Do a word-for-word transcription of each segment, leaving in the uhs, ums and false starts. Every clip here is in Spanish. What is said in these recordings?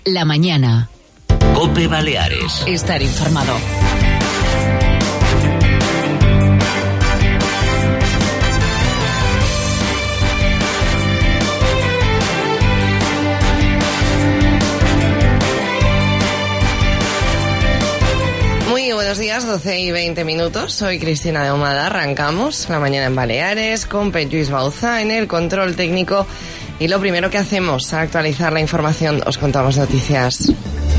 La mañana. COPE Baleares. Estar informado. Muy buenos días, doce y veinte minutos. Soy Cristina de Ahumada. Arrancamos la mañana en Baleares con Lluís Bauza en el control técnico. Y lo primero que hacemos, actualizar la información. Os contamos noticias.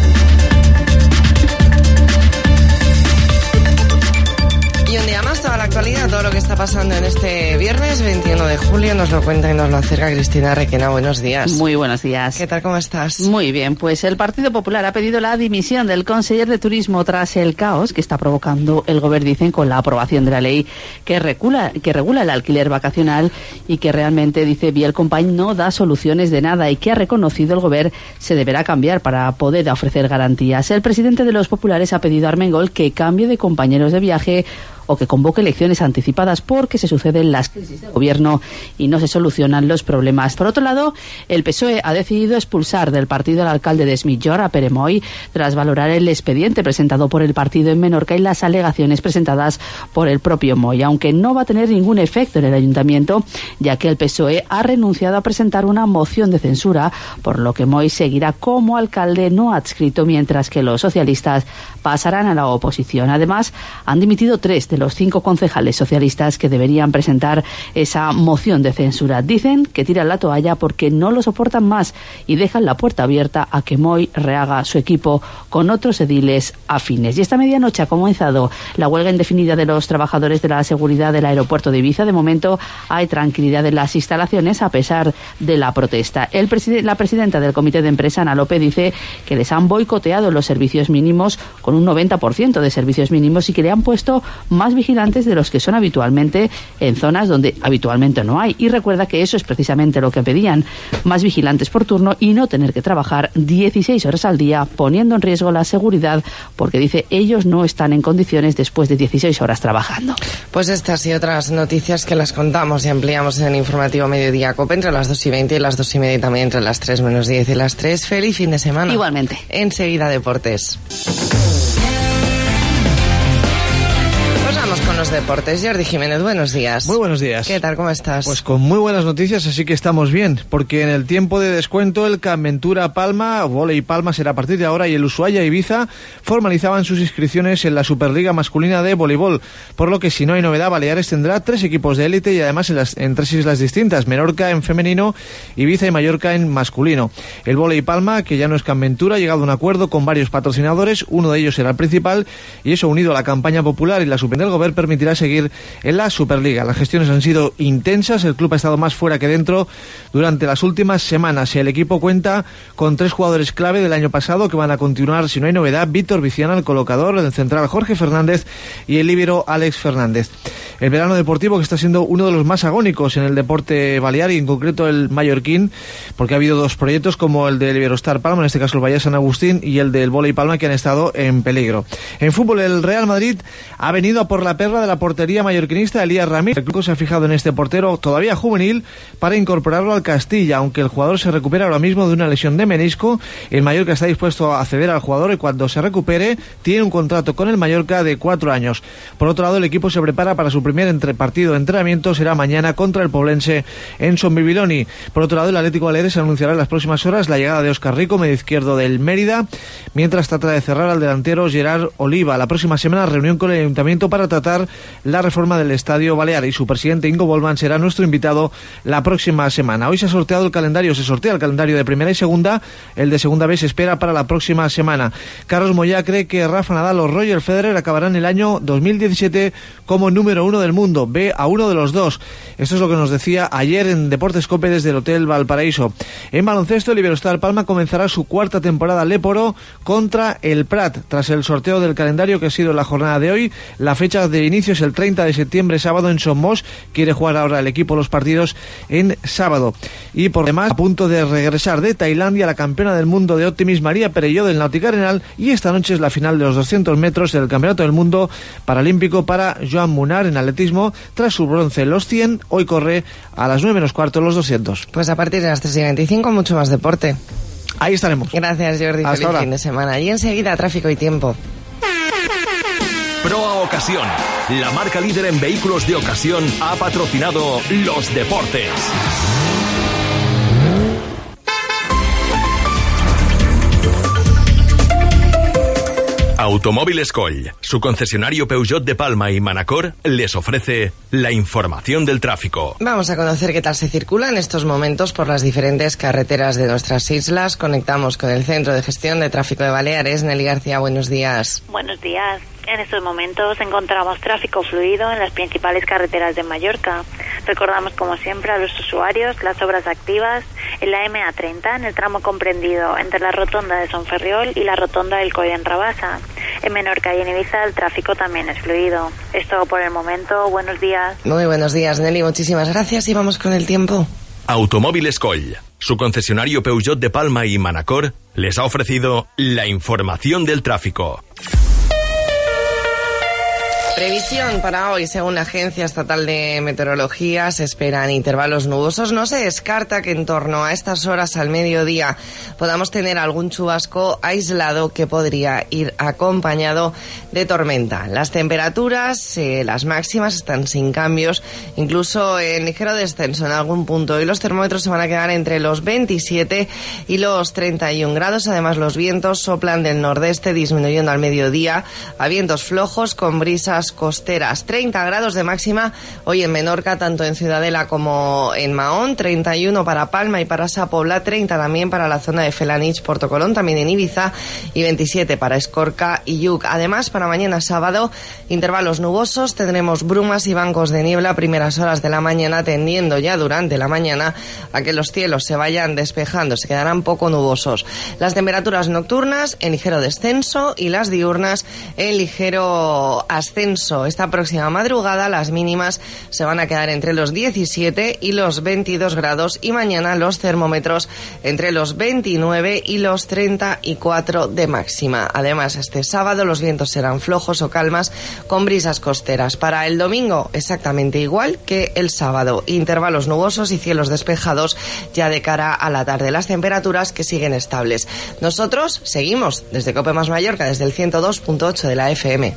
Y un día más, toda la actualidad, todo lo que está pasando en este viernes veintiuno de julio, nos lo cuenta y nos lo acerca Cristina Requena. Buenos días. Muy buenos días. ¿Qué tal, cómo estás? Muy bien, pues el Partido Popular ha pedido la dimisión del conseller de Turismo tras el caos que está provocando el Gobierno, dicen, con la aprobación de la ley que regula, que regula el alquiler vacacional y que realmente, dice Biel Company, no da soluciones de nada y que ha reconocido el Gobierno se deberá cambiar para poder ofrecer garantías. El presidente de los populares ha pedido a Armengol que cambie de compañeros de viaje o que convoque elecciones anticipadas porque se suceden las crisis de gobierno y no se solucionan los problemas. Por otro lado, el P S O E ha decidido expulsar del partido al alcalde de Es Migjorn, a Pere Moy, tras valorar el expediente presentado por el partido en Menorca y las alegaciones presentadas por el propio Moy, aunque no va a tener ningún efecto en el ayuntamiento, ya que el P S O E ha renunciado a presentar una moción de censura, por lo que Moy seguirá como alcalde no adscrito, mientras que los socialistas pasarán a la oposición. Además, han dimitido tres de los cinco concejales socialistas que deberían presentar esa moción de censura. Dicen que tiran la toalla porque no lo soportan más y dejan la puerta abierta a que Moy rehaga su equipo con otros ediles afines. Y esta medianoche ha comenzado la huelga indefinida de los trabajadores de la seguridad del aeropuerto de Ibiza. De momento hay tranquilidad en las instalaciones a pesar de la protesta. El preside- la presidenta del comité de empresa, Ana López, dice que les han boicoteado los servicios mínimos con un noventa por ciento de servicios mínimos y que le han puesto más vigilantes de los que son habitualmente en zonas donde habitualmente no hay. Y recuerda que eso es precisamente lo que pedían, más vigilantes por turno y no tener que trabajar dieciséis horas al día, poniendo en riesgo la seguridad, porque dice ellos no están en condiciones después de dieciséis horas trabajando. Pues estas y otras noticias que las contamos y ampliamos en el informativo Mediodía COPE entre las dos y veinte y las dos y media y también entre las tres menos diez y las tres. Feliz fin de semana. Igualmente. Enseguida deportes. Con los deportes. Jordi Jiménez, buenos días. Muy buenos días. ¿Qué tal? ¿Cómo estás? Pues con muy buenas noticias, así que estamos bien, porque en el tiempo de descuento el Campventura Palma, Voley Palma será a partir de ahora, y el Ushuaia Ibiza formalizaban sus inscripciones en la Superliga masculina de voleibol, por lo que si no hay novedad, Baleares tendrá tres equipos de élite y además en, las, en tres islas distintas, Menorca en femenino, Ibiza y Mallorca en masculino. El Voley Palma, que ya no es Campventura, ha llegado a un acuerdo con varios patrocinadores, uno de ellos será el principal, y eso unido a la campaña popular y la subvención del Gobierno permitirá seguir en la Superliga. Las gestiones han sido intensas, el club ha estado más fuera que dentro durante las últimas semanas. El equipo cuenta con tres jugadores clave del año pasado que van a continuar si no hay novedad: Víctor Viciana, el colocador, el central Jorge Fernández y el líbero Alex Fernández. El verano deportivo que está siendo uno de los más agónicos en el deporte balear y en concreto el mallorquín, porque ha habido dos proyectos como el del Iberostar Palma, en este caso el Valle San Agustín, y el del Voley Palma, que han estado en peligro. En fútbol, el Real Madrid ha venido a por la perla de la portería mallorquinista, Elías Ramírez. El club se ha fijado en este portero todavía juvenil para incorporarlo al Castilla, aunque el jugador se recupera ahora mismo de una lesión de menisco. El Mallorca está dispuesto a ceder al jugador y cuando se recupere tiene un contrato con el Mallorca de cuatro años. Por otro lado, el equipo se prepara para su primer entre partido de entrenamiento, será mañana contra el Poblense en Son Bibiloni. Por otro lado, el Atlético Baleares anunciará en las próximas horas la llegada de Óscar Rico, medio izquierdo del Mérida, mientras trata de cerrar al delantero Gerard Oliva. La próxima semana reunión con el Ayuntamiento para tratar la reforma del Estadio Balear y su presidente Ingo Bolman será nuestro invitado la próxima semana. Hoy se ha sorteado el calendario, se sortea el calendario de primera y segunda, el de segunda B se espera para la próxima semana. Carlos Moyá cree que Rafa Nadal o Roger Federer acabarán el año dos mil diecisiete como número uno del mundo, ve a uno de los dos. Esto es lo que nos decía ayer en Deportes COPE desde el Hotel Valparaíso. En baloncesto, el Iberostar Palma comenzará su cuarta temporada Léporo contra el Prat, tras el sorteo del calendario que ha sido la jornada de hoy. La fecha de inicio es el treinta de septiembre, sábado, en Somos. Quiere jugar ahora el equipo los partidos en sábado. Y por demás, a punto de regresar de Tailandia, la campeona del mundo de Optimis, María Perelló, del Nautic Arenal, y esta noche es la final de los doscientos metros del Campeonato del Mundo Paralímpico para Joan Munar en atletismo. Tras su bronce en los cien, hoy corre a las nueve menos cuarto los doscientos. Pues a partir de las tres y veinticinco, mucho más deporte. Ahí estaremos. Gracias, Jordi. Hasta Feliz ahora. fin de semana. Y enseguida, tráfico y tiempo. Proa Ocasión, la marca líder en vehículos de ocasión, ha patrocinado los deportes. Automóviles Coll, su concesionario Peugeot de Palma y Manacor, les ofrece la información del tráfico. Vamos a conocer qué tal se circula en estos momentos por las diferentes carreteras de nuestras islas. Conectamos con el Centro de Gestión de Tráfico de Baleares. Nelly García, buenos días. Buenos días. En estos momentos encontramos tráfico fluido en las principales carreteras de Mallorca. Recordamos, como siempre, a los usuarios las obras activas en la eme a treinta, en el tramo comprendido entre la rotonda de Son Ferriol y la rotonda del Coll en Rabasa. En Menorca y en Ibiza el tráfico también es fluido. Es todo por el momento. Buenos días. Muy buenos días, Nelly. Muchísimas gracias y vamos con el tiempo. Automóviles Coll, su concesionario Peugeot de Palma y Manacor, les ha ofrecido la información del tráfico. Previsión para hoy, según la Agencia Estatal de Meteorología, se esperan intervalos nubosos. No se descarta que en torno a estas horas al mediodía podamos tener algún chubasco aislado que podría ir acompañado de tormenta. Las temperaturas, eh, las máximas, están sin cambios, incluso en ligero descenso en algún punto, y los termómetros se van a quedar entre los veintisiete y los treinta y un grados. Además, los vientos soplan del nordeste, disminuyendo al mediodía a vientos flojos con brisas costeras. Treinta grados de máxima hoy en Menorca, tanto en Ciudadela como en Mahón, treinta y uno para Palma y para Sa Pobla, treinta también para la zona de Felanich, Porto Colón, también en Ibiza, y veintisiete para Escorca y Lluc. Además, para mañana sábado, intervalos nubosos, tendremos brumas y bancos de niebla a primeras horas de la mañana, tendiendo ya durante la mañana a que los cielos se vayan despejando, se quedarán poco nubosos. Las temperaturas nocturnas en ligero descenso y las diurnas en ligero ascenso. Esta próxima madrugada las mínimas se van a quedar entre los diecisiete y los veintidós grados y mañana los termómetros entre los veintinueve y los treinta y cuatro de máxima. Además, este sábado los vientos serán flojos o calmas con brisas costeras. Para el domingo exactamente igual que el sábado, intervalos nubosos y cielos despejados ya de cara a la tarde. Las temperaturas que siguen estables. Nosotros seguimos desde Cope Más Mallorca, desde el ciento dos punto ocho de la F M.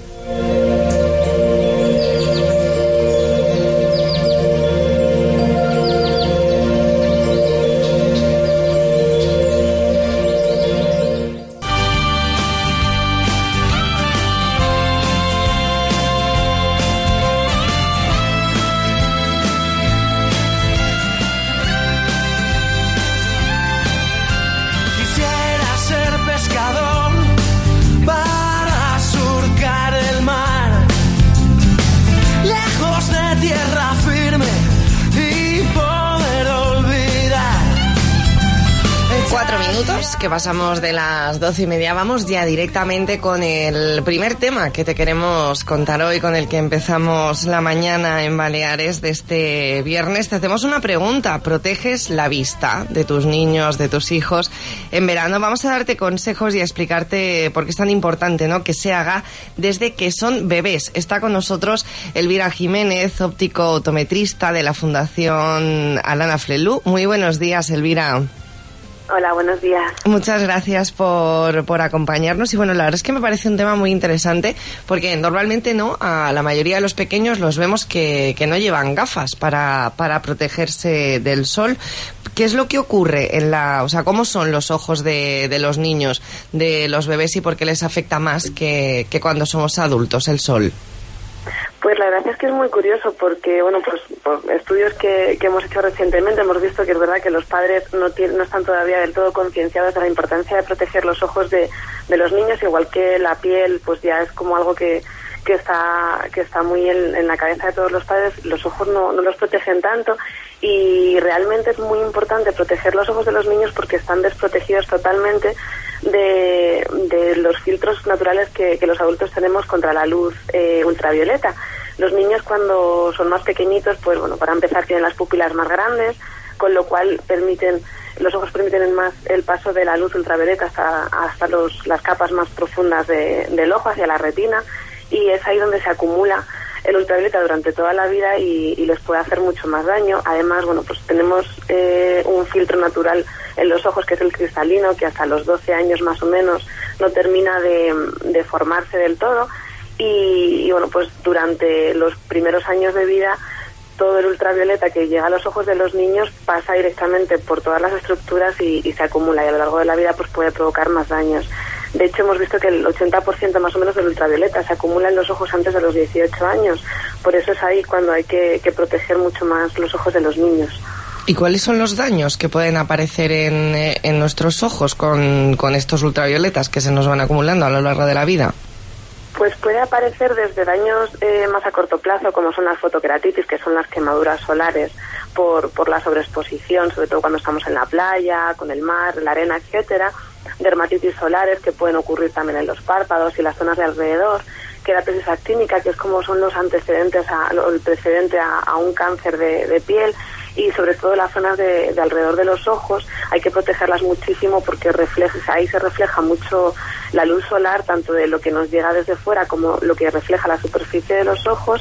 Que pasamos de las doce y media. Vamos ya directamente con el primer tema que te queremos contar hoy, con el que empezamos la mañana en Baleares de este viernes. Te hacemos una pregunta: ¿proteges la vista de tus niños, de tus hijos en verano? Vamos a darte consejos y a explicarte por qué es tan importante, ¿no?, que se haga desde que son bebés. Está con nosotros Elvira Jiménez, óptico optometrista de la Fundación Alana Flelú. Muy buenos días, Elvira. Hola, buenos días. Muchas gracias por, por acompañarnos. Y bueno, la verdad es que me parece un tema muy interesante, porque normalmente no, a la mayoría de los pequeños los vemos que, que no llevan gafas para, para protegerse del sol. ¿Qué es lo que ocurre en la, o sea, cómo son los ojos de, de los niños, de los bebés, y por qué les afecta más que, que cuando somos adultos el sol? Pues la verdad es que es muy curioso porque, bueno, pues por estudios que, que hemos hecho recientemente hemos visto que es verdad que los padres no, tienen, no están todavía del todo concienciados de la importancia de proteger los ojos de, de los niños, igual que la piel, pues ya es como algo que, que está que está muy en, en la cabeza de todos los padres. Los ojos no, no los protegen tanto, y realmente es muy importante proteger los ojos de los niños porque están desprotegidos totalmente de, de los filtros naturales que, que los adultos tenemos contra la luz eh, ultravioleta. Los niños, cuando son más pequeñitos, pues bueno, para empezar tienen las pupilas más grandes, con lo cual permiten los ojos permiten más el paso de la luz ultravioleta hasta, hasta los, las capas más profundas de, del ojo, hacia la retina, y es ahí donde se acumula el ultravioleta durante toda la vida y, y les puede hacer mucho más daño. Además, bueno, pues tenemos eh, un filtro natural en los ojos, que es el cristalino, que hasta los doce años más o menos no termina de, de formarse del todo. Y, y bueno, pues durante los primeros años de vida, todo el ultravioleta que llega a los ojos de los niños pasa directamente por todas las estructuras y, y se acumula, y a lo largo de la vida pues puede provocar más daños. De hecho, hemos visto que el ochenta por ciento más o menos del ultravioleta se acumula en los ojos antes de los dieciocho años. Por eso es ahí cuando hay que, que proteger mucho más los ojos de los niños. ¿Y cuáles son los daños que pueden aparecer en, en nuestros ojos con, con estos ultravioletas que se nos van acumulando a lo largo de la vida? Pues puede aparecer desde daños eh, más a corto plazo, como son las fotoqueratitis, que son las quemaduras solares por, por la sobreexposición, sobre todo cuando estamos en la playa, con el mar, la arena, etcétera. Dermatitis solares, que pueden ocurrir también en los párpados y las zonas de alrededor. Queratosis actínica, que es como son los antecedentes, a, el precedente a, a un cáncer de, de piel. Y sobre todo las zonas de, de alrededor de los ojos hay que protegerlas muchísimo, porque refleja, ahí se refleja mucho la luz solar, tanto de lo que nos llega desde fuera como lo que refleja la superficie de los ojos,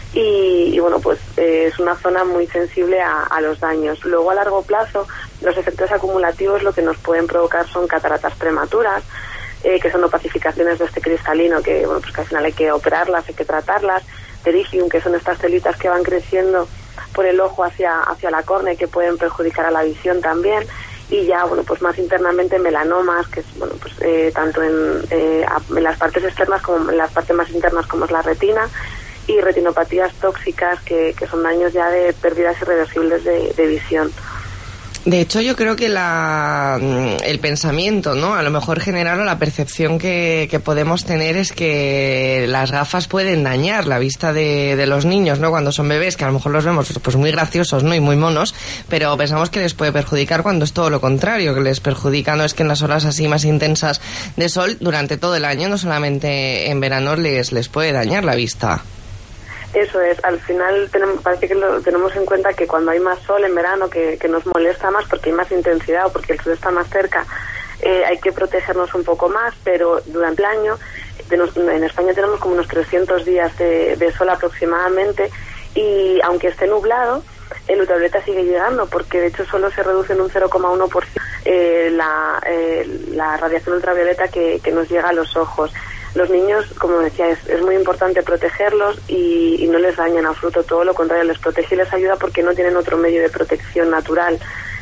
y, y bueno, pues eh, es una zona muy sensible a, a los daños. Luego, a largo plazo, los efectos acumulativos lo que nos pueden provocar son cataratas prematuras, eh, que son opacificaciones de este cristalino, que bueno, pues que al final hay que operarlas, hay que tratarlas. Pterygium, que son estas celitas que van creciendo por el ojo hacia hacia la córnea y que pueden perjudicar a la visión también. Y ya, bueno, pues más internamente melanomas, que es, bueno, pues eh, tanto en, eh, en las partes externas como en las partes más internas, como es la retina, y retinopatías tóxicas, que, que son daños ya de pérdidas irreversibles de, de visión. De hecho, yo creo que la, el pensamiento, ¿no? A lo mejor general, o la percepción que, que podemos tener es que las gafas pueden dañar la vista de, de los niños, ¿no? Cuando son bebés, que a lo mejor los vemos pues muy graciosos, ¿no? Y muy monos, pero pensamos que les puede perjudicar, cuando es todo lo contrario, que les perjudica, no es que en las horas así más intensas de sol durante todo el año, no solamente en verano, les, les puede dañar la vista. Eso es, al final tenemos, parece que lo tenemos en cuenta que cuando hay más sol en verano, que, que nos molesta más porque hay más intensidad o porque el sol está más cerca, eh, hay que protegernos un poco más, pero durante el año, de nos, en España tenemos como unos trescientos días de, de sol aproximadamente, y aunque esté nublado, el ultravioleta sigue llegando, porque de hecho solo se reduce en un cero coma uno por ciento eh, la, eh, la radiación ultravioleta que, que nos llega a los ojos. Los niños, como decía, es, es muy importante protegerlos y, y no les daña en absoluto, todo lo contrario, les protege y les ayuda porque no tienen otro medio de protección natural.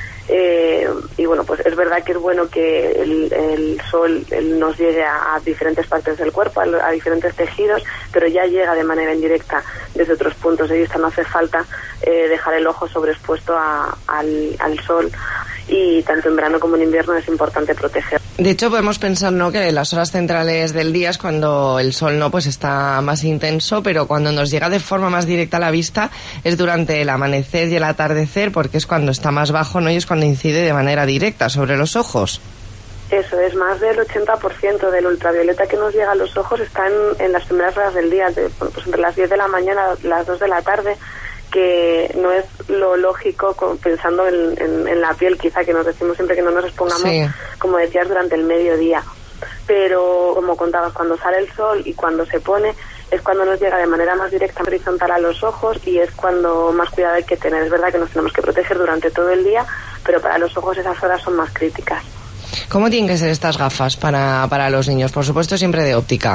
Eh, y bueno, pues es verdad que es bueno que el, el sol el nos llegue a, a diferentes partes del cuerpo, a, a diferentes tejidos, pero ya llega de manera indirecta desde otros puntos de vista. No hace falta eh, dejar el ojo sobreexpuesto a, al, al sol, y tanto en verano como en invierno es importante proteger. De hecho, podemos pensar, ¿no?, que las horas centrales del día es cuando el sol, no, pues está más intenso, pero cuando nos llega de forma más directa a la vista es durante el amanecer y el atardecer, porque es cuando está más bajo, ¿no?, y es cuando incide de manera directa sobre los ojos. Eso es, más del ochenta por ciento del ultravioleta que nos llega a los ojos está en, en las primeras horas del día, de, bueno, pues entre las diez de la mañana y las dos de la tarde, que no es lo lógico, pensando en, en, en la piel, quizá, que nos decimos siempre que no nos expongamos, sí, como decías, durante el mediodía. Pero, como contabas, cuando sale el sol y cuando se pone, es cuando nos llega de manera más directa, horizontal a los ojos, y es cuando más cuidado hay que tener. Es verdad que nos tenemos que proteger durante todo el día, pero para los ojos esas horas son más críticas. ¿Cómo tienen que ser estas gafas para, para los niños? Por supuesto, siempre de óptica.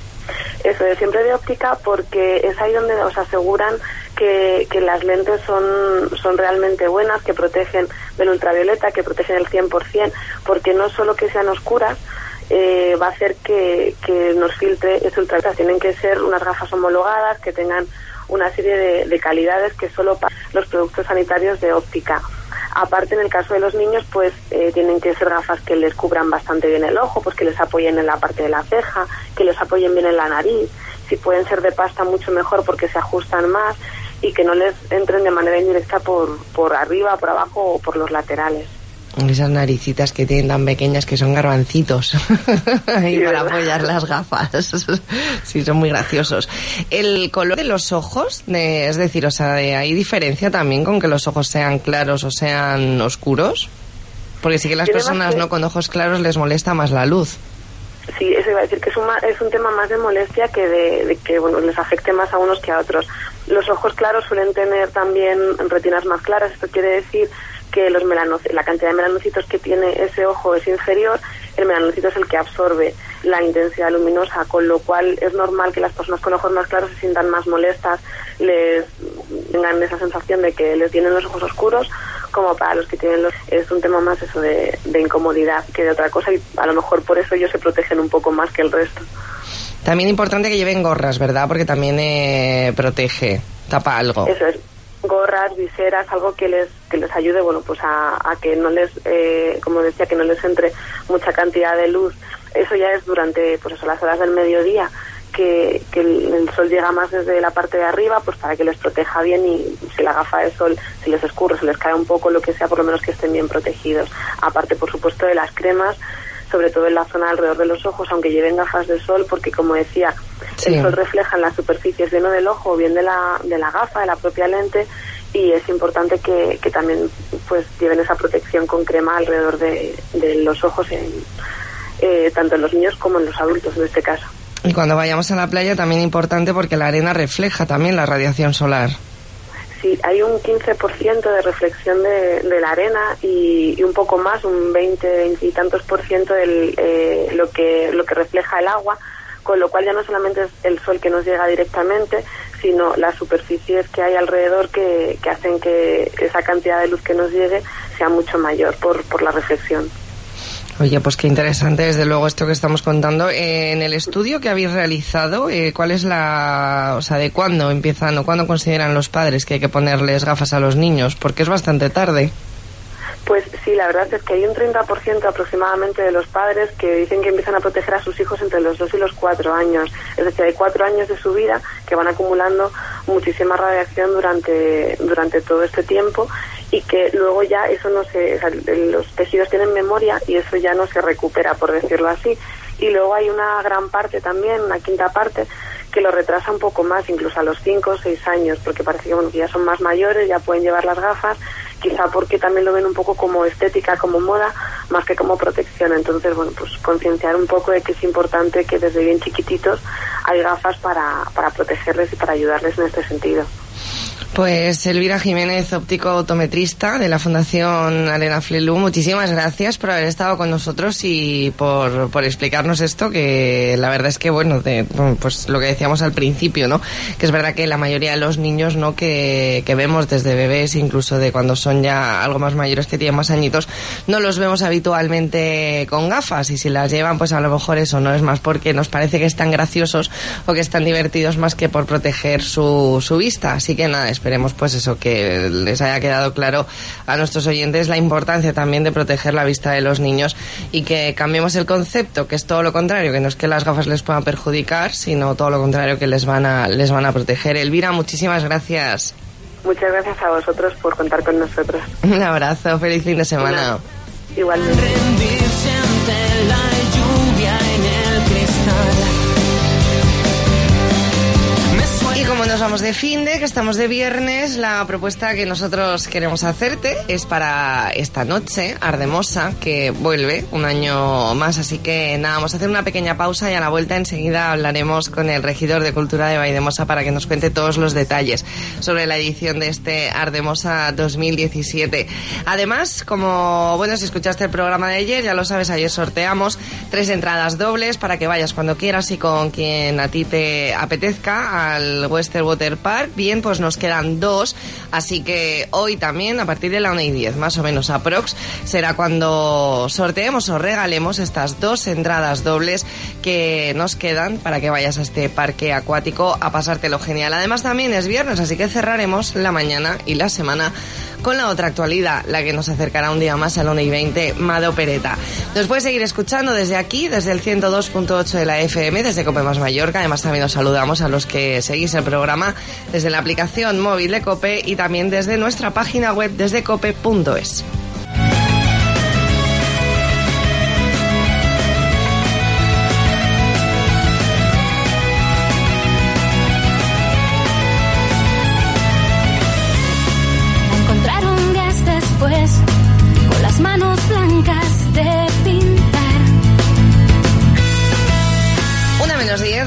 Eso es, siempre de óptica, porque es ahí donde os aseguran que, que las lentes son, son realmente buenas, que protegen del ultravioleta, que protegen el cien por ciento, porque no solo que sean oscuras eh, va a hacer que, que nos filtre ese ultravioleta. Tienen que ser unas gafas homologadas, que tengan una serie de, de calidades que solo para los productos sanitarios de óptica. Aparte, en el caso de los niños, pues eh, tienen que ser gafas que les cubran bastante bien el ojo, pues que les apoyen en la parte de la ceja, que les apoyen bien en la nariz. Si pueden ser de pasta, mucho mejor, porque se ajustan más, y que no les entren de manera indirecta por, por arriba, por abajo o por los laterales. Esas naricitas que tienen tan pequeñas que son garbancitos y sí, para apoyar las gafas. Sí, son muy graciosos. El color de los ojos, de, es decir, o sea, ¿hay diferencia también con que los ojos sean claros o sean oscuros? Porque sí que las personas, no, con ojos claros les molesta más la luz. Sí, eso iba a decir, que es un, es un tema más de molestia que de, de que bueno les afecte más a unos que a otros. Los ojos claros suelen tener también retinas más claras. Esto quiere decir que los melanoc- la cantidad de melanocitos que tiene ese ojo es inferior. El melanocito es el que absorbe la intensidad luminosa, con lo cual es normal que las personas con ojos más claros se sientan más molestas, les tengan esa sensación de que les tienen los ojos oscuros, como para los que tienen los... Es un tema más eso de, de incomodidad que de otra cosa, y a lo mejor por eso ellos se protegen un poco más que el resto. También importante que lleven gorras, ¿verdad? Porque también eh, protege, tapa algo. Eso es, gorras, viseras, algo que les que les ayude, bueno, pues a, a que no les, eh, como decía, que no les entre mucha cantidad de luz. Eso ya es durante, pues eso, las horas del mediodía, que, que el, el sol llega más desde la parte de arriba, pues para que les proteja bien, y si la gafa de sol, si les escurre, se les cae un poco, lo que sea, por lo menos que estén bien protegidos. Aparte, por supuesto, de las cremas, sobre todo en la zona alrededor de los ojos, aunque lleven gafas de sol, porque como decía, sí, el sol refleja en las superficies bien del ojo o bien de la, de la gafa, de la propia lente, y es importante que, que también pues lleven esa protección con crema alrededor de, de los ojos, en, eh, tanto en los niños como en los adultos en este caso. Y cuando vayamos a la playa también importante, porque la arena refleja también la radiación solar. Sí, hay un quince por ciento de reflexión de, de la arena y, y un poco más, un veinte, veinte y tantos por ciento de eh, lo que lo que refleja el agua, con lo cual ya no solamente es el sol que nos llega directamente, sino las superficies que hay alrededor que, que hacen que esa cantidad de luz que nos llegue sea mucho mayor por, por la reflexión. Oye, pues qué interesante, desde luego, esto que estamos contando. Eh, en el estudio que habéis realizado, eh, ¿cuál es la... o sea, de cuándo empiezan o cuándo consideran los padres que hay que ponerles gafas a los niños? Porque es bastante tarde. Pues sí, la verdad es que hay un treinta por ciento aproximadamente de los padres que dicen que empiezan a proteger a sus hijos entre los dos y los cuatro años. Es decir, hay cuatro años de su vida que van acumulando muchísima radiación durante, durante todo este tiempo, y que luego ya eso no se... O sea, los tejidos tienen memoria y eso ya no se recupera, por decirlo así. Y luego hay una gran parte también, una quinta parte, que lo retrasa un poco más, incluso a los cinco o seis años, porque parece que, bueno, que ya son más mayores, ya pueden llevar las gafas, quizá porque también lo ven un poco como estética, como moda, más que como protección. Entonces, bueno, pues concienciar un poco de que es importante que desde bien chiquititos hay gafas para, para protegerles y para ayudarles en este sentido. Pues Elvira Jiménez, óptico optometrista de la Fundación Elena Flelú, muchísimas gracias por haber estado con nosotros y por, por explicarnos esto, que la verdad es que, bueno, de, pues lo que decíamos al principio, ¿no? Que es verdad que la mayoría de los niños, ¿no? Que, que vemos desde bebés, incluso de cuando son ya algo más mayores, que tienen más añitos, no los vemos habitualmente con gafas, y si las llevan, pues a lo mejor eso no es más porque nos parece que están graciosos o que están divertidos, más que por proteger su, su vista. Así que nada, esperemos pues eso, que les haya quedado claro a nuestros oyentes la importancia también de proteger la vista de los niños, y que cambiemos el concepto, que es todo lo contrario, que no es que las gafas les puedan perjudicar, sino todo lo contrario, que les van a, les van a proteger. Elvira, muchísimas gracias. Muchas gracias a vosotros por contar con nosotros. Un abrazo, feliz fin de semana. Una, igualmente. Rendirse ante la lluvia en el cristal. Y como nos vamos de finde, que estamos de viernes, la propuesta que nosotros queremos hacerte es para esta noche, Ardemosa, que vuelve un año más. Así que nada, vamos a hacer una pequeña pausa y a la vuelta enseguida hablaremos con el regidor de Cultura de Valldemosa para que nos cuente todos los detalles sobre la edición de este Ardemosa dos mil diecisiete. Además, como, bueno, si escuchaste el programa de ayer, ya lo sabes, ayer sorteamos tres entradas dobles para que vayas cuando quieras y con quien a ti te apetezca al Western Water Park. Bien, pues nos quedan dos, así que hoy también, a partir de la una y diez, más o menos aprox, será cuando sorteemos o regalemos estas dos entradas dobles que nos quedan para que vayas a este parque acuático a pasártelo genial. Además, también es viernes, así que cerraremos la mañana y la semana con la otra actualidad, la que nos acercará un día más a la una y veinte, Mado Pereta. Nos puedes seguir escuchando desde aquí, desde el ciento dos punto ocho de la F M, desde Cope Más Mallorca. Además, también os saludamos a los que seguís el programa desde la aplicación móvil de Cope y también desde nuestra página web, desde cope punto es. Con las manos blancas de pintar,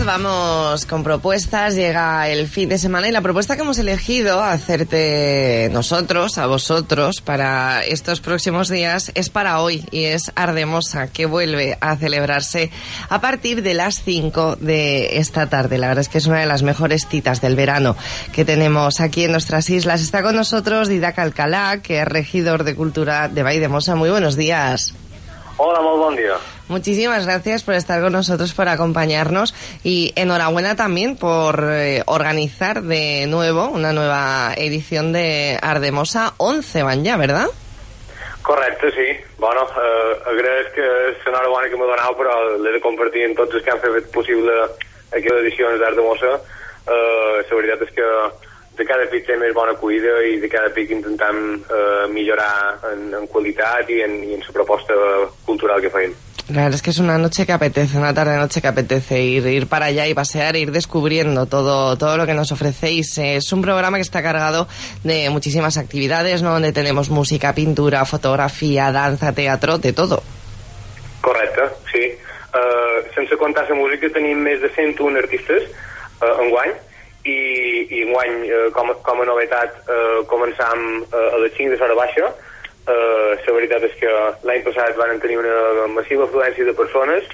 vamos con propuestas, llega el fin de semana y la propuesta que hemos elegido hacerte nosotros, a vosotros, para estos próximos días es para hoy y es Ardemosa, que vuelve a celebrarse a partir de las cinco de esta tarde. La verdad es que es una de las mejores citas del verano que tenemos aquí en nuestras islas. Está con nosotros Didac Alcalá, que es regidor de Cultura de Valldemossa. Muy buenos días. Hola, muy buen día. Muchísimas gracias por estar con nosotros, por acompañarnos y enhorabuena también por eh, organizar de nuevo una nueva edición de Ardemosa. once van ya, ¿verdad? Correcte, sí. Bueno, eh, agraeix que l'enhorabona que m'ha donat, però l'he de compartir amb tots els que han fet possible aquestes edicions d'Ardemosa. Eh, la veritat és que de cada pic té més bona acollida i de cada pic intentem eh, millorar en, en qualitat i en, i en la proposta cultural que feim. La verdad es que es una noche que apetece, una tarde-noche que apetece ir, ir para allá y pasear, ir descubriendo todo, todo lo que nos ofrecéis. Es un programa que está cargado de muchísimas actividades, ¿no? Donde tenemos música, pintura, fotografía, danza, teatro, de todo. Correcte, sí. Uh, sense comptar la música tenim més de cent un artistes uh, enguany i, i enguany uh, com, com a novetat uh, començam uh, a les cinc de l'hora baixa. Uh, la veritat és que l'any passat van tenir una massiva afluència de persones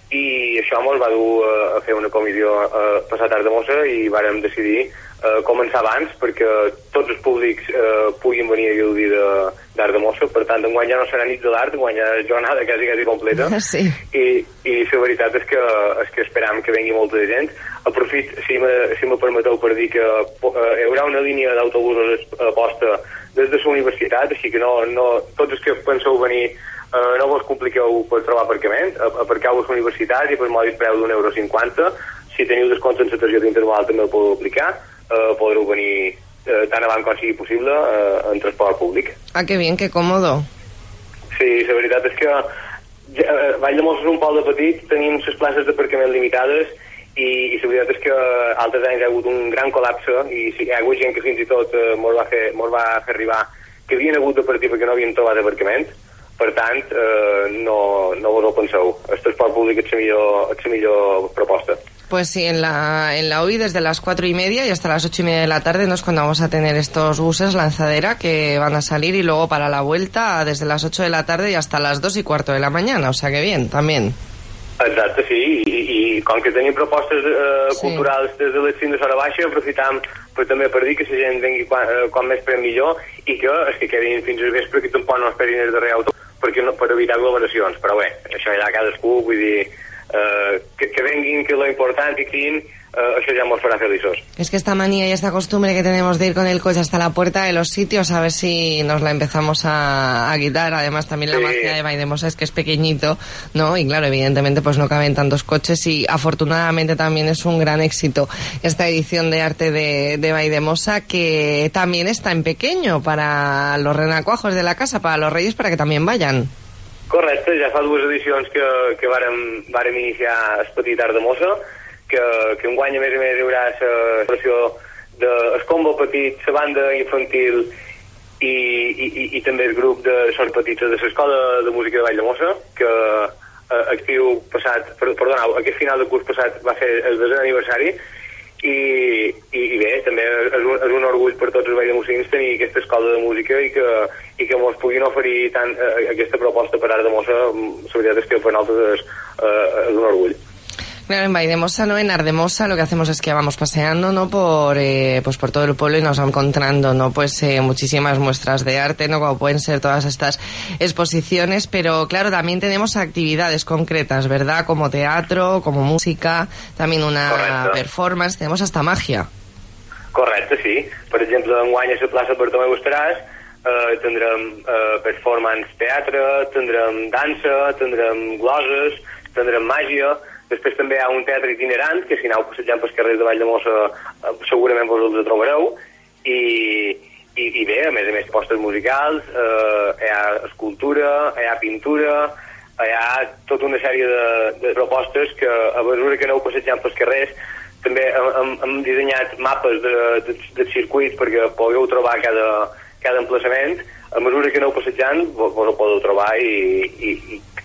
i això ens va dur uh, a fer una comissió uh, passat a Ardemossa i vàrem decidir uh, començar abans perquè tots els públics uh, puguin venir a gaudir d'Ardemossa. Per tant, enguany ja no serà nit de l'art, enguany ja és jornada quasi, quasi completa. Sí. I, i la veritat és que, és que esperam que vengui molta gent. Aprofit, si me, si me permeteu, per dir que uh, hi haurà una línia d'autobusos a posta des de la universitat, així que no, no, tots els que penseu venir eh, no vos compliqueu per trobar aparcament, aparqueu a la universitat i per mòdit preu d'un euro cinquanta. Si teniu descompte en la targeta interval també el podeu aplicar, eh, podreu venir eh, tan avant com sigui possible eh, en transport públic. Ah, que bien, que cómodo. Sí, la veritat és que eh, Valldemossa és un poble petit, tenim les places d'aparcament limitades i, i la veritat és que altres anys hi ha hagut un gran col·lapse i hi ha hagut gent que fins i tot eh, mos va fer, mos va fer arribar que havien hagut de partir perquè no havien trobat aparcament. Per tant, eh, no, no vos ho penseu. El transport públic és la millor, és la millor proposta. Pues sí, en la, en la U I desde las cuatro y media y hasta las ocho y media de la tarde no es cuando vamos a tener estos buses lanzadera que van a salir y luego para la vuelta desde las ocho de la tarde y hasta las dos y cuarto de la mañana, o sea que bien, también. Exacte, sí, i, i com que tenim propostes eh, sí. culturals des de les cinc de l'hora baixa, aprofitam per, també per dir que la gent vengui quan, eh, quan més prem millor i que és que quedin fins al vespre, que tampoc no esperin el darrer auto perquè no, per evitar aglomeracions, però bé, això ja cadascú, vull dir eh, que, que venguin, que lo important i quin, eh, això ja ens farà feliços. Es que esta manía y esta costumbre que tenemos de ir con el coche hasta la puerta de los sitios, a ver si nos la empezamos a, a quitar. Además también la sí. magia de Valldemossa es que es pequeñito, ¿no? Y claro, evidentemente pues no caben tantos coches y afortunadamente también es un gran éxito esta edición de arte de, de Valldemossa, que también está en pequeño para los renacuajos de la casa, para los reyes, para que también vayan. Correcte, ja fa dues edicions que, que vàrem, vàrem iniciar el petit Ardemossa, que, que enguany a més a més hi haurà la celebració del combo petit, la banda infantil i, i, i, i també el grup de sort petits de l'Escola de Música de Valldemossa, que eh, actiu passat, perdoneu, aquest final de curs passat va fer el desè aniversari i, i, i bé, també és un, és un orgull per tots els valldemossins tenir aquesta escola de música i que, i que mos puguin oferir tant eh, aquesta proposta per Ardemossa. La veritat és que per nosaltres és, eh, és un orgull. Claro, en Valldemossa, ¿no? En Ardemossa lo que hacemos es que vamos paseando, ¿no? Por, eh, pues por todo el pueblo y nos vamos encontrando, ¿no? Pues eh, muchísimas muestras de arte, ¿no? Como pueden ser todas estas exposiciones, pero claro, también tenemos actividades concretas, ¿verdad? Como teatro, como música, también una Correcte. performance, tenemos hasta magia. Correcte, sí. Per exemple, enguany a la plaça Bartomeu Esteràs eh, tindrem eh, performance teatre, tindrem dansa, tindrem gloses, tindrem màgia. Després també hi ha un teatre itinerant, que si aneu passejant pels carrers de Valldemossa eh, segurament vos els trobareu, i, i, i bé, a més a més, postes musicals, eh, hi ha escultura, hi ha pintura, hi ha tota una sèrie de, de propostes que a mesura que aneu passejant pels carrers també hem, hem dissenyat mapes de, de, de circuit perquè pugueu trobar cada, cada emplaçament. A mesura que aneu passejant vos, vos ho podeu trobar i, i, i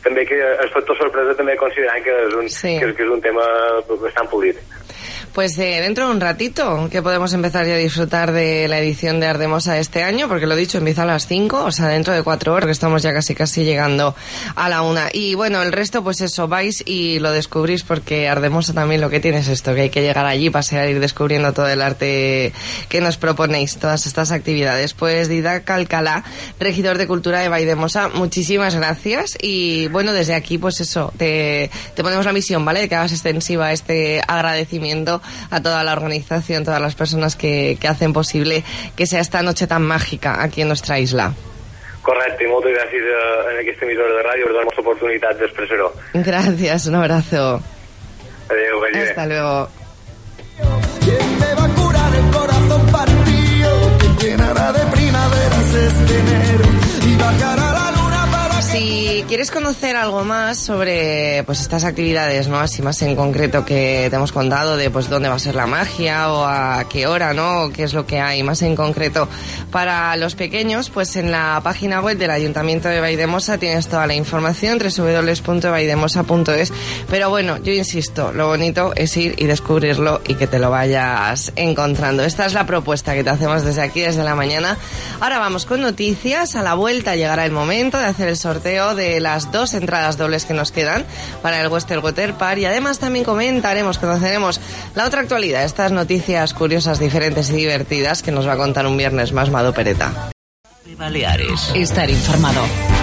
també que el factor sorpresa també considerant que és un, sí. que, que és un tema bastant polit. Pues eh, dentro de un ratito que podemos empezar ya a disfrutar de la edición de Ardemosa este año, porque lo dicho, empieza a las cinco, o sea, dentro de cuatro horas, que estamos ya casi casi llegando a la una. Y bueno, el resto, pues eso, vais y lo descubrís, porque Ardemosa también lo que tiene es esto, que hay que llegar allí, pasear, ir descubriendo todo el arte que nos proponéis, todas estas actividades. Pues Didac Alcalá, regidor de Cultura de Valldemosa, muchísimas gracias. Y bueno, desde aquí, pues eso, te, te ponemos la misión, ¿vale?, de que hagas extensiva este agradecimiento a toda la organización, todas las personas que, que hacen posible que sea esta noche tan mágica aquí en nuestra isla. Correcte, i moltes gràcies a, a aquesta emissora de ràdio per donar-nos l'oportunitat d'expressar-ho. Gracias, un abrazo. Adéu, vagi bé. Hasta luego. ¿Quién me va a curar el corazón partido? ¿Quién llenará de primaveras este enero y bajará la luna para... Si quieres conocer algo más sobre pues estas actividades, ¿no?, así más en concreto que te hemos contado de pues dónde va a ser la magia o a qué hora, ¿no?, o qué es lo que hay más en concreto para los pequeños, pues en la página web del Ayuntamiento de Valldemosa tienes toda la información, doble u doble u doble u punto valldemosa punto es. Pero bueno, yo insisto, lo bonito es ir y descubrirlo y que te lo vayas encontrando. Esta es la propuesta que te hacemos desde aquí, desde la mañana. Ahora vamos con noticias. A la vuelta llegará el momento de hacer el sorteo de las dos entradas dobles que nos quedan para el Western Water Park, y además también comentaremos, conoceremos la otra actualidad, estas noticias curiosas, diferentes y divertidas que nos va a contar un viernes más Mado Pereta. Baleares. Estar informado.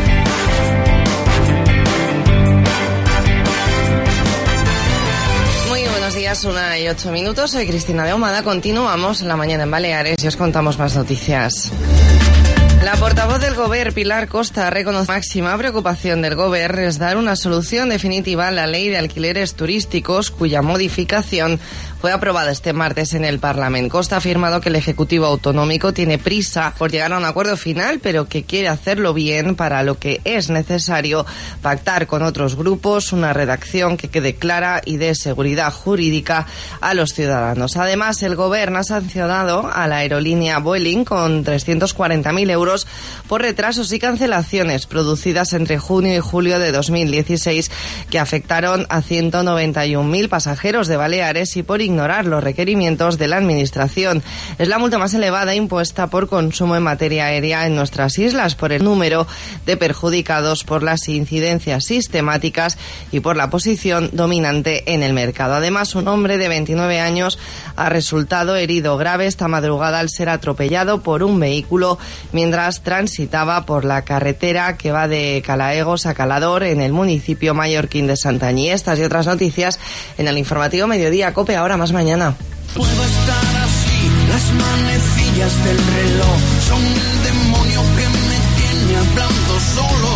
Muy buenos días, una y ocho minutos. Soy Cristina de Ahumada. Continuamos la mañana en Baleares y os contamos más noticias. La portavoz del Govern, Pilar Costa, reconoce máxima preocupación del Govern es dar una solución definitiva a la ley de alquileres turísticos, cuya modificación fue aprobada este martes en el Parlamento. Costa ha afirmado que el Ejecutivo Autonómico tiene prisa por llegar a un acuerdo final, pero que quiere hacerlo bien, para lo que es necesario pactar con otros grupos una redacción que quede clara y dé seguridad jurídica a los ciudadanos. Además, el Govern ha sancionado a la aerolínea Vueling con trescientos cuarenta mil euros por retrasos y cancelaciones producidas entre junio y julio de dos mil dieciséis, que afectaron a ciento noventa y un mil pasajeros de Baleares y por ignorar los requerimientos de la Administración. Es la multa más elevada impuesta por consumo en materia aérea en nuestras islas, por el número de perjudicados, por las incidencias sistemáticas y por la posición dominante en el mercado. Además, un hombre de veintinueve años ha resultado herido grave esta madrugada al ser atropellado por un vehículo mientras transitaba por la carretera que va de Calaegos a Calador en el municipio mallorquín de Santañí. Estas y otras noticias en el informativo Mediodía COPE, ahora más mañana. Puedo estar así, las manecillas del reloj son el demonio que me tiene hablando solo.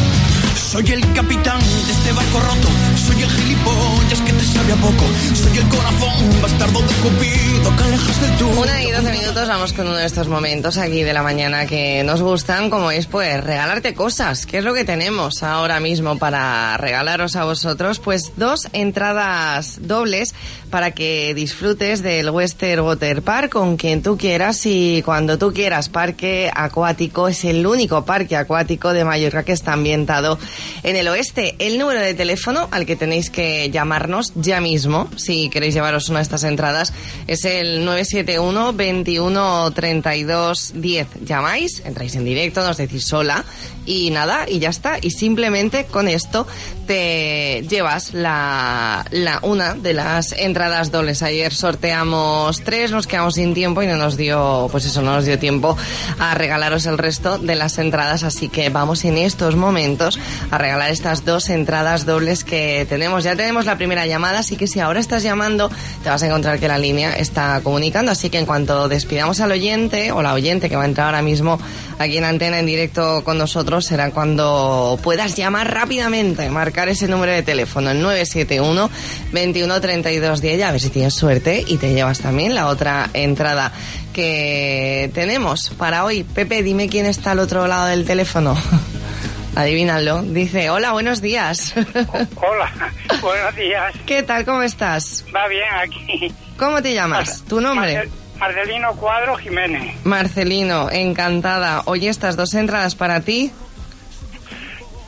Soy el capitán de este barco roto, soy el gilipollas que te sabe a poco, soy el corazón bastardo de Cupido que alejas de tu... Una y doce minutos, vamos con uno de estos momentos aquí de la mañana que nos gustan, como es pues regalarte cosas. ¿Qué es lo que tenemos ahora mismo para regalaros a vosotros? Pues dos entradas dobles para que disfrutes del Western Water Park con quien tú quieras y cuando tú quieras. Parque acuático, es el único parque acuático de Mallorca que está ambientado en el oeste. El número de teléfono al que tenéis que llamarnos ya mismo, si queréis llevaros una de estas entradas, es el nueve siete uno, veintiuno, treinta y dos, diez. Llamáis, entráis en directo, nos decís hola y nada, y ya está. Y simplemente con esto te llevas la, la una de las entradas dobles. Ayer sorteamos tres, nos quedamos sin tiempo y no nos dio, pues eso, no nos dio tiempo a regalaros el resto de las entradas, así que vamos en estos momentos a regalar estas dos entradas dobles que tenemos. Ya tenemos la primera llamada, así que si ahora estás llamando te vas a encontrar que la línea está comunicando, así que en cuanto despidamos al oyente o la oyente que va a entrar ahora mismo aquí en antena en directo con nosotros, será cuando puedas llamar rápidamente, marcar ese número de teléfono, el nueve siete uno, veintiuno, treinta y dos, diez, a ver si tienes suerte y te llevas también la otra entrada que tenemos para hoy. Pepe, dime quién está al otro lado del teléfono. Adivínalo. Dice, hola, buenos días. Hola, buenos días. ¿Qué tal? ¿Cómo estás? Va bien aquí. ¿Cómo te llamas? ¿Tu nombre? Marcel, Marcelino Cuadro Jiménez. Marcelino, encantada. Oye, estas dos entradas para ti.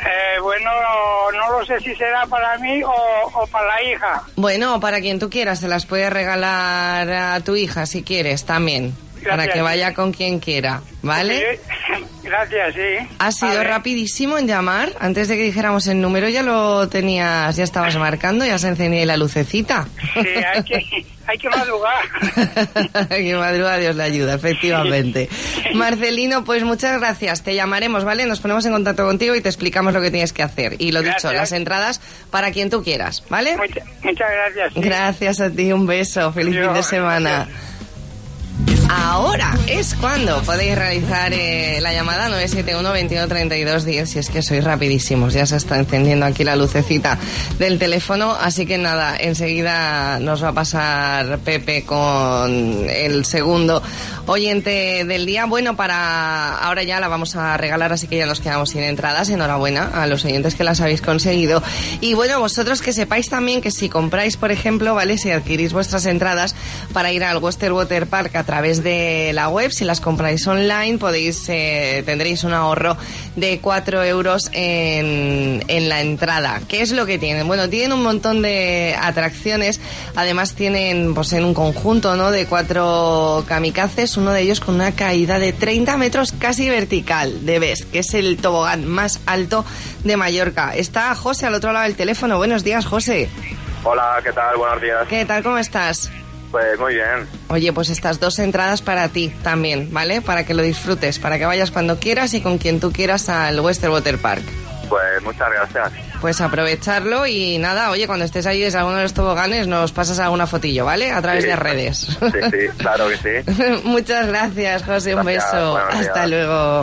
Eh, bueno, no lo sé si será para mí o, o para la hija. Bueno, para quien tú quieras, se las puedes regalar a tu hija si quieres también. Gracias, para que vaya con quien quiera, ¿vale? Sí. Gracias, sí. Ha sido rapidísimo en llamar. Antes de que dijéramos el número ya lo tenías, ya estabas marcando, ya se encendía la lucecita. Sí, hay que, hay que madrugar. Hay que madrugar, Dios le ayuda, efectivamente. Marcelino, pues muchas gracias. Te llamaremos, ¿vale? Nos ponemos en contacto contigo y te explicamos lo que tienes que hacer. Y lo gracias. Dicho, las entradas para quien tú quieras, ¿vale? Mucha, muchas gracias. Sí. Gracias a ti, un beso. Feliz Yo, fin de semana. Gracias. Ahora es cuando podéis realizar eh, la llamada nueve siete uno, veintiuno, treinta y dos, diez. Si es que sois rapidísimos, ya se está encendiendo aquí la lucecita del teléfono. Así que nada, enseguida nos va a pasar Pepe con el segundo oyente del día. Bueno, para ahora ya la vamos a regalar, así que ya nos quedamos sin entradas. Enhorabuena a los oyentes que las habéis conseguido. Y bueno, vosotros que sepáis también que si compráis, por ejemplo, vale, si adquirís vuestras entradas para ir al Western Water Park a través de la web, si las compráis online, podéis eh, tendréis un ahorro de cuatro euros en, en la entrada. ¿Qué es lo que tienen? Bueno, tienen un montón de atracciones. Además tienen, pues en un conjunto, ¿no?, de cuatro kamikazes, uno de ellos con una caída de treinta metros casi vertical de Best, que es el tobogán más alto de Mallorca. Está José al otro lado del teléfono. Buenos días, José. Hola, ¿qué tal? Buenos días. ¿Qué tal? ¿Cómo estás? Pues muy bien. Oye, pues estas dos entradas para ti también, ¿vale? Para que lo disfrutes, para que vayas cuando quieras y con quien tú quieras al Western Water Park. Pues muchas gracias. Pues aprovecharlo y nada, oye, cuando estés ahí desde alguno de los toboganes nos pasas alguna fotillo, ¿vale? A través sí, de redes. Sí, sí, claro que sí. Muchas gracias, José, un gracias, beso. Hasta días. Luego.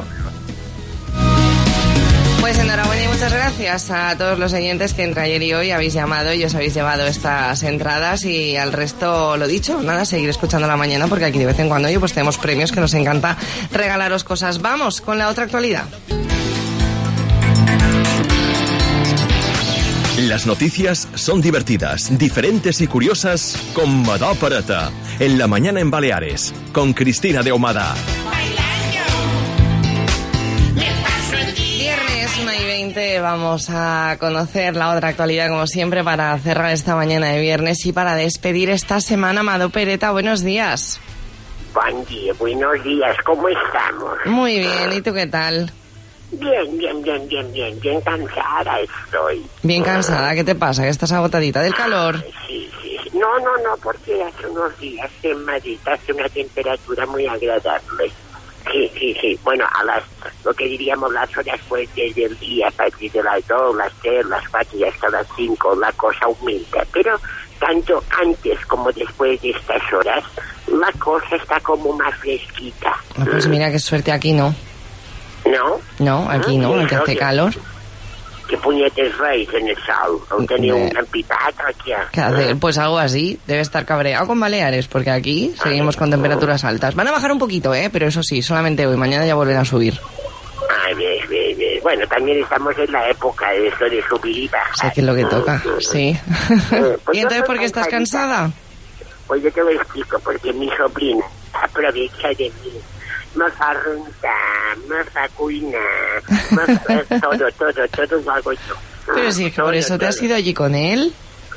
Pues enhorabuena y muchas gracias a todos los oyentes que entre ayer y hoy habéis llamado y os habéis llevado estas entradas, y al resto, lo dicho, nada, seguir escuchando la mañana porque aquí de vez en cuando oye, pues tenemos premios que nos encanta regalaros cosas. Vamos con la otra actualidad. Las noticias son divertidas, diferentes y curiosas con Madá Parata, en la mañana en Baleares, con Cristina de Ahumada. Vamos a conocer la otra actualidad, como siempre, para cerrar esta mañana de viernes y para despedir esta semana. Amado Pereta, buenos días. Buen día, buenos días, ¿cómo estamos? Muy bien, ¿y tú qué tal? Bien, bien, bien, bien, bien, bien cansada estoy. Bien cansada, ¿qué te pasa? ¿Que estás agotadita del calor? Ah, sí, sí, sí. No, no, no, porque hace unos días en Madrid hace una temperatura muy agradable. Sí, sí, sí. Bueno, a las, lo que diríamos las horas fuertes del día, a partir de las dos, las tres, las cuatro y hasta las cinco, la cosa aumenta. Pero tanto antes como después de estas horas, la cosa está como más fresquita. Ah, pues mira qué suerte, aquí no. ¿No? No, aquí no, aquí hace calor. ¿Qué puñetes veis en el sol? ¿O tenía un campitato aquí? ¿Qué hace? Pues algo así. Debe estar cabreado con Baleares, porque aquí seguimos con temperaturas altas. Van a bajar un poquito, ¿eh? Pero eso sí, solamente hoy. Mañana ya vuelven a subir. Ay, bien, bien, bien. Bueno, también estamos en la época de esto de subir y bajar. Sé que es lo que toca, sí. Pues ¿Y entonces por qué estás cansada? Pues yo te lo explico, porque mi sobrina aprovecha de mí. Me fa rentar, me fa cuinar, me fa todo, todo, todo lo hago yo. Pero sí, por eso todo. ¿Te has ido allí con él?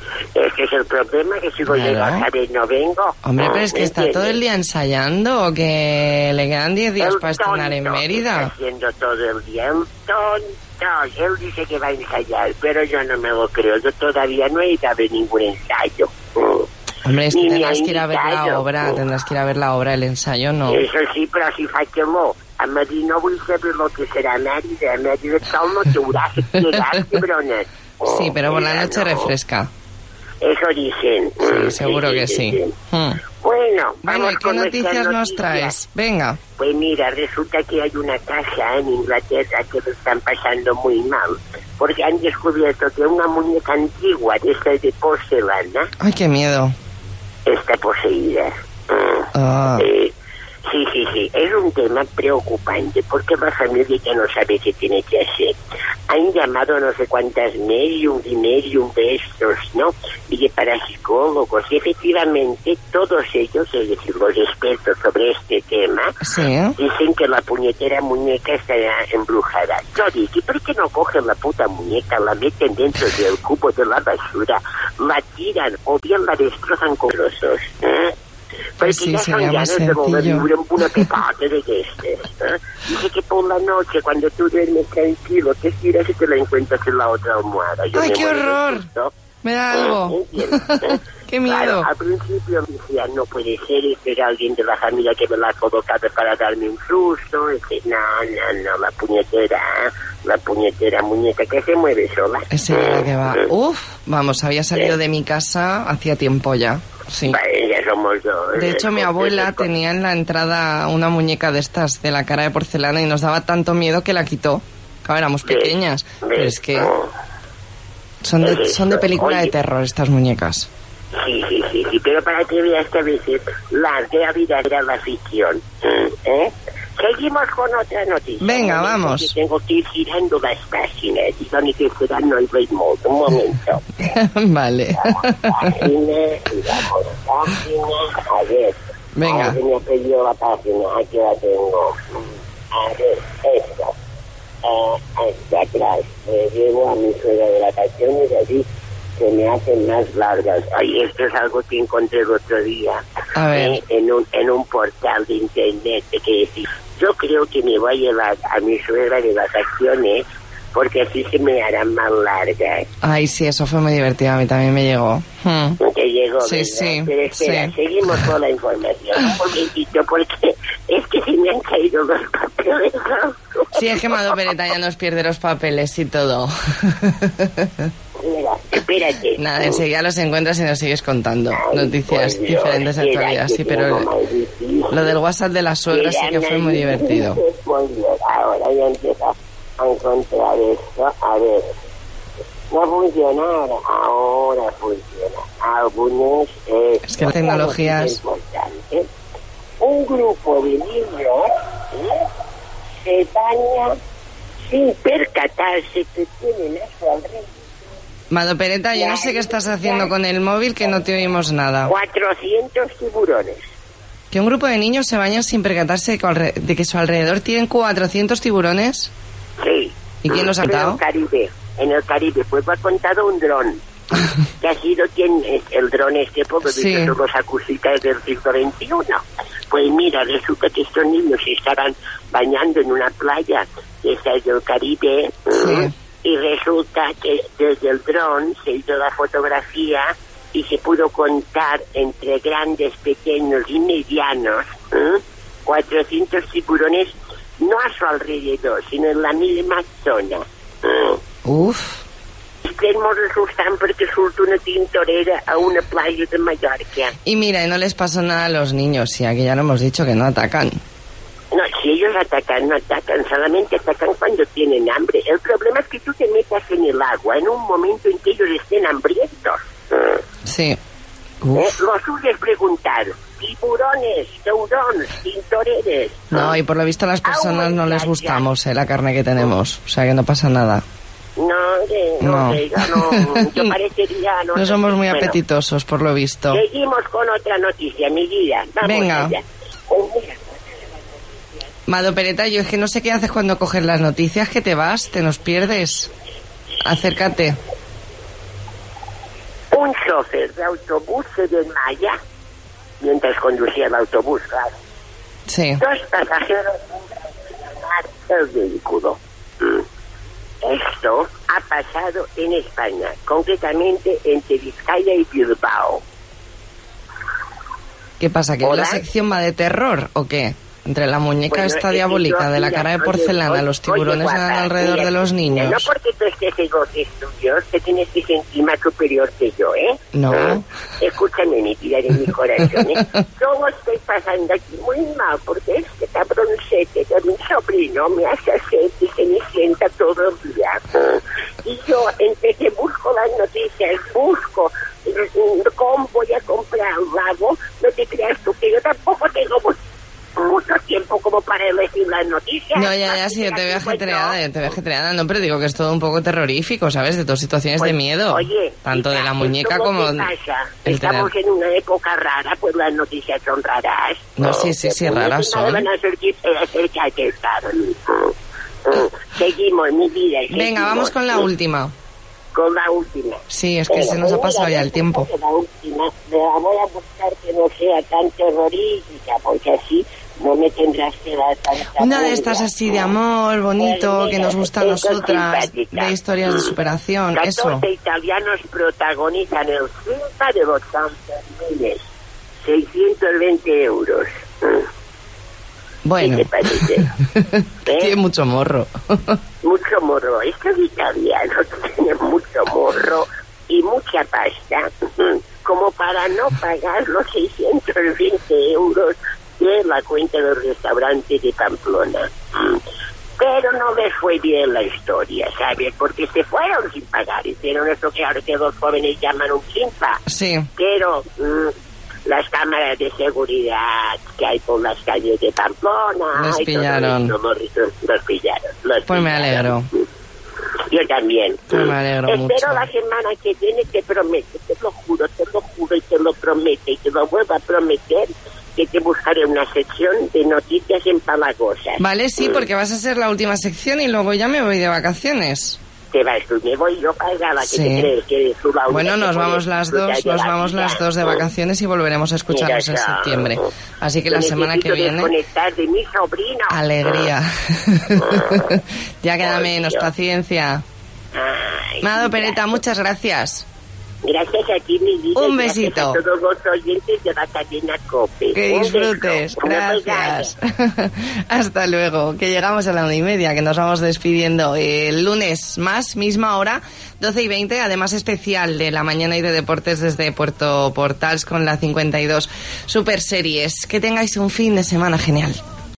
Es que es el problema, que si voy claro. a llegar a no vengo. Hombre, pero es que está ¿entiendes? Todo el día ensayando, o que le quedan diez días el para estrenar en Mérida. Está haciendo todo el día, el tonto. Él dice que va a ensayar, pero yo no me lo creo. Yo todavía no he ido a ver ningún ensayo. Hombre, es que Ni tendrás que ir a ver la obra, tendrás que ir a ver la obra, el ensayo no. Eso sí, però si faig-lo, a Madrid no vull saber lo que serà Mèrida, a Mèrida el sol no t'haurà llegat, cabrones. Sí, pero por la noche refresca. Eso dicen. Sí, seguro que sí. Hmm. Bueno, bueno, ¿y qué noticias nos traes? Venga. Pues mira, resulta que hay una casa en Inglaterra que lo están pasando muy mal, porque han descubierto que una muñeca antigua de estas de porcelana... Ay, qué miedo. Está poseída. Ah. Eh, sí, sí, sí. Es un tema preocupante porque la familia ya no sabe qué tiene que hacer. Han llamado no sé cuántas medium y medium de estos, ¿no? Y que para parapsicólogos, y efectivamente todos ellos, es decir, los expertos sobre este tema, sí. dicen que la puñetera muñeca estará embrujada. Yo dije, ¿por qué no cogen la puta muñeca, la meten dentro del cubo de la basura, la tiran o bien la destrozan con trozos? ¿eh? Porque sí, ya son ganas de mover una pepata de estes. ¿eh? Dice que por la noche, cuando tú duermes tranquilo, te tiras y te la encuentras en la otra almohada. Yo ¡ay, me qué horror! Me da algo. ¿Eh? ¡Qué miedo! Claro, al principio decía, no puede ser, este era alguien de la familia que me la ha colocado para darme un susto. Dice, no, no, no, la puñetera, la puñetera muñeca que se mueve sola. Ese era que va. Uf, vamos, había salido de mi casa hacía tiempo ya. Sí. Vale, ya somos dos. De hecho, mi abuela tenía en la entrada una muñeca de estas, de la cara de porcelana, y nos daba tanto miedo que la quitó. Claro, éramos pequeñas, pero es que son de, son de película de terror estas muñecas. Sí, sí, sí, sí, pero para que veas que a veces la realidad era la ficción. ¿Eh? Seguimos con otra noticia. Venga, vamos. Que tengo que ir girando las páginas y son que serán no hay remote. Un momento. Vale. Página, digamos, página, a ver. Venga. A ver, me ha pedido la página, aquí la tengo. A ver, esto. Uh, hacia atrás. Me llevo a mi suegra de vacaciones allí. Se me hacen más largas. Ay, esto es algo que encontré el otro día. A ver. Eh, en un en un portal de internet que decir, yo creo que me voy a llevar a mi suegra de vacaciones porque así se me harán más largas. Ay, sí, eso fue muy divertido. A mí también me llegó. Hmm. Te llegó, sí, ¿verdad? sí. Pero espera, sí. seguimos con la información. Un momentito, porque es que se me han caído los papeles. Sí, es que Mado Pereta ya nos pierde los papeles y todo. Mira, espérate. Nada, enseguida los encuentras y nos sigues contntando. Ay, noticias Dios, diferentes de actualidad, sí, pero el, lo del WhatsApp de la suegra sí que fue muy divertido. Ahora ya empieza a encontrar esto. A ver, no funciona ahora. Ahora funciona. Algunos... Eh, es que la tecnología es... Un grupo de niños ¿eh? se baña sin percatarse que tienen a su alrededor. Mado Pereta, yo no sé qué estás haciendo con el móvil, que no te oímos nada. cuatrocientos tiburones. ¿Que un grupo de niños se bañan sin percatarse de que su alrededor tienen cuatrocientos tiburones? Sí. ¿Y quién los ha contado? atado? En el Caribe, en el Caribe, pues me ha contado un dron. Que ha sido quien, el dron este, porque sí. son los acústicas del siglo veintiuno. Pues mira, resulta que estos niños se estaban bañando en una playa que está del Caribe. Sí. ¿eh? Y resulta que desde el dron se hizo la fotografía y se pudo contar entre grandes, pequeños y medianos ¿eh? cuatrocientos tiburones, no a su alrededor, sino en la misma zona. ¿eh? Uf. Extremos resultan porque surto una tintorera a una playa de Mallorca. Y mira, y no les pasó nada a los niños, sí, aquí ya lo hemos dicho que no atacan. No, si ellos atacan, no atacan, solamente atacan cuando tienen hambre. El problema es que tú te metas en el agua en un momento en que ellos estén hambrientos. Sí. ¿Eh? Lo suyo es preguntar, tiburones, tiburones, tintoreres. No, y por lo visto a las personas no les gustamos eh, la carne que tenemos, o sea que no pasa nada. No, eh, no, no. Sé, yo, no yo parecería... No, no somos muy bueno, apetitosos, por lo visto. Seguimos con otra noticia, mi vida. Vamos Venga. Allá. Oh, mira. Mado Pereta, yo es que no sé qué haces cuando coges las noticias, que te vas, te nos pierdes. Acércate. Un chofer de autobús se desmaya mientras conducía el autobús, claro. Sí. Dos pasajeros el vehículo. Esto ha pasado en España, concretamente entre Vizcaya y Bilbao. ¿Qué pasa, que ¿Hola? la sección va de terror o qué? Entre la muñeca Bueno, esta es diabólica yo, de la mira, cara de oye, porcelana, oye, los tiburones oye, van guapa, alrededor mira, de los niños. No porque tú estés en los estudios te tienes que sentir más superior que yo, ¿eh? No. ¿Eh? Escúchame, mi vida de mi corazón, ¿eh? Yo estoy pasando aquí muy mal porque este cabroncete de mi sobrino me hace hacer y se me sienta todo el día. Y yo, entre que busco las noticias, busco cómo voy a comprar un lago, no te creas tú que yo tampoco tengo mucho mucho tiempo como para elegir decir las noticias. No, ya, ya, sí, yo te veo ajetreada, yo te veo ajetreada. No, pero digo que es todo un poco terrorífico, ¿sabes? De dos situaciones Pues, de miedo. Oye, tanto de la muñeca ¿cómo como... te pasa? el Estamos tener- en una época rara, pues las noticias son raras. No, sí, sí, sí, raras son. Van a surgir acerca de estar. Seguimos, mi vida. Venga, seguimos. vamos con la última. Con la última. Sí, es que se nos ha pasado ya el tiempo. La última, la voy a buscar que no sea tan terrorífica, porque así no me tendrás que dar tanta... Una de estas así de amor, bonito, que nos gusta a nosotras, de historias de superación, eso. catorce italianos protagonizan el cinta de los Sanfermines. seiscientos veinte euros. Bueno, ¿Qué te parece? ¿Eh? tiene mucho morro. Mucho morro. Estos italianos tienen mucho morro y mucha pasta, como para no pagar los seiscientos veinte euros de la cuenta del restaurante de Pamplona. Pero no les fue bien la historia, ¿sabes? Porque se fueron sin pagar. Hicieron eso que ahora que los jóvenes llaman un quinta. Sí. Pero mmm, las cámaras de seguridad que hay por las calles de Pamplona... Los y todo pillaron. eso, Morrison, los pillaron. Los Pues me alegro. Yo también. Pues me alegro Espero mucho. la semana que viene, te prometo, te lo juro, te lo juro y te lo prometo y te lo vuelvo a prometer, que te buscaré una sección de noticias empalagosas. Vale, sí, porque vas a ser la última sección y luego ya me voy de vacaciones. Te vas tú, me voy yo para la que Sí. te crees que eres tú la única Bueno, que nos puede vamos las disfrutar dos, de nos la vamos vida. las dos de vacaciones y volveremos a escucharnos en Mira, ya. septiembre. Así que la Yo semana que necesito viene, desconectar de mi sobrino. alegría. Ya queda Ay, menos, Dios. paciencia. Ay, Mado mira. Pereta, muchas gracias. Gracias a ti, mi vida. Un y gracias besito. a todos los oyentes de la cadena COPE. Que Un beso. disfrutes. No me Gracias. Hasta luego. Que llegamos a la una y media, que nos vamos despidiendo. El lunes más, misma hora, doce y veinte. Además, especial de la mañana y de deportes desde Puerto Portals con la cincuenta y dos Super Series. Que tengáis un fin de semana genial.